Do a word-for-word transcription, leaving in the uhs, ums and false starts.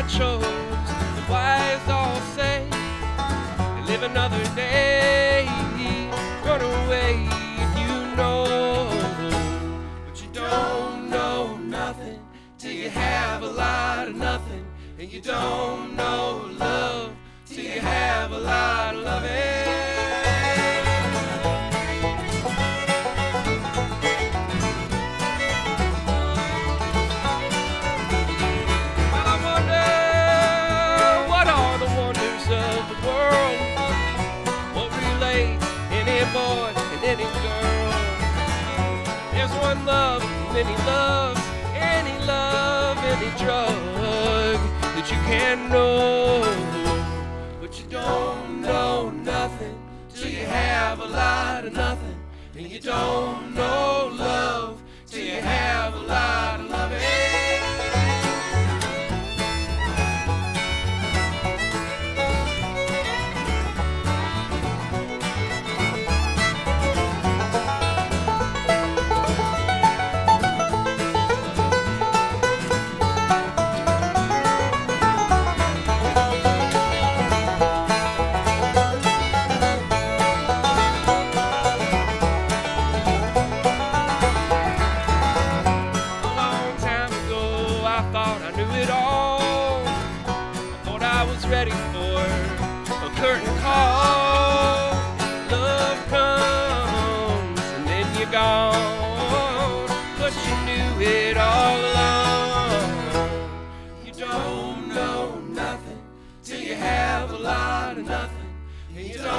chose. The wise all say, live another day, run away if you know. But you don't know nothing till you have a lot of nothing. And you don't know love till you have a lot of loving. Boy and any girl. There's one love, many loves, any love, any drug that you can't know. But you don't know nothing till you have a lot of nothing. And you don't know love till you have a lot of loving. Ready for a curtain call. Love comes and then you're gone, but you knew it all along. You don't know nothing till you have a lot of nothing, and you don't